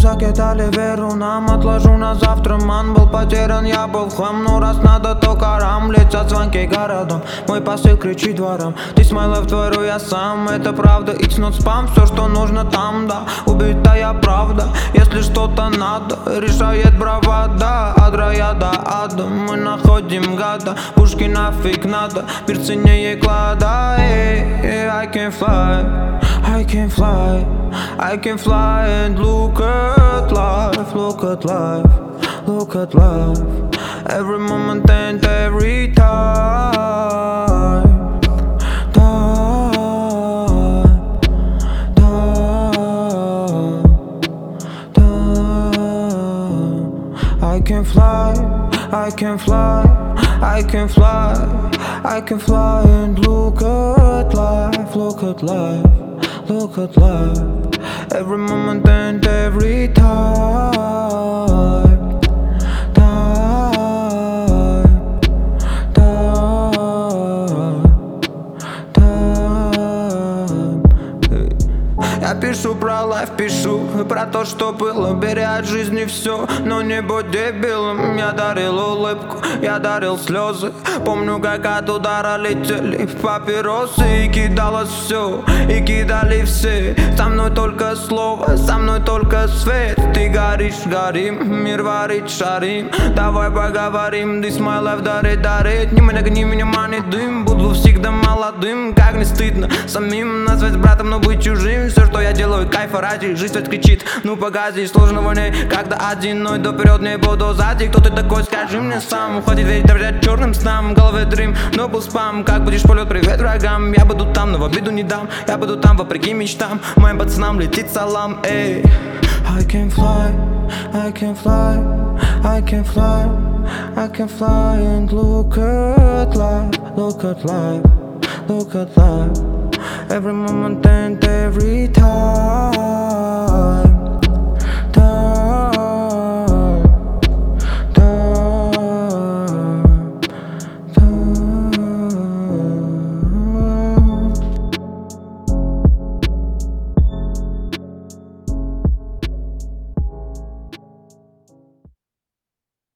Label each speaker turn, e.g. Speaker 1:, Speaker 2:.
Speaker 1: закидали веру нам. Отложу на завтра, ман, был потерян, я был в хлам. Ну раз надо, то карам, летят звонки городом. Мой посыл кричит двором, ты my love творю я сам. Это правда, it's not spam, все что нужно там, да. Убитая правда, если что-то надо, решает бравада. От рая до ада мы находим гада. Пушки нафиг надо, мир ценнее клада. I can fly, I can fly, I can fly and look at life, look at life, look at life. Every moment and every time. I can fly, I can fly, I can fly, I can fly and look at life, look at life, look at life. Every moment and every time. Я пишу про лайф, пишу про то, что было. Бери от жизни все, но не будь дебилом. Я дарил улыбку, я дарил слезы. Помню, как от удара летели папиросы. И кидалось все, и кидали все. Со мной только слово, со мной только свет. Ты горишь, горим, мир варит, шарим. Давай поговорим, this my life, дарит. Не меня, гони меня, манит дым. Буду всегда молодым, как не стыдно самим назвать братом, но быть чужим. Все, что я делаю, кайфа ради. Жизнь ведь кричит, ну погоди, сложно войны. Когда одиной, то вперед не буду сзади. Кто ты такой, скажи мне сам. Уходит ведь друзья черным снам. В голове дрим, но был спам. Как будешь полет, привет врагам. Я буду там, но в обиду не дам. Я буду там, вопреки мечтам. Моим пацанам летит салам, эй. I can fly, I can fly, I can fly, I can fly and look at life, look at life, look at life. Every moment and every time.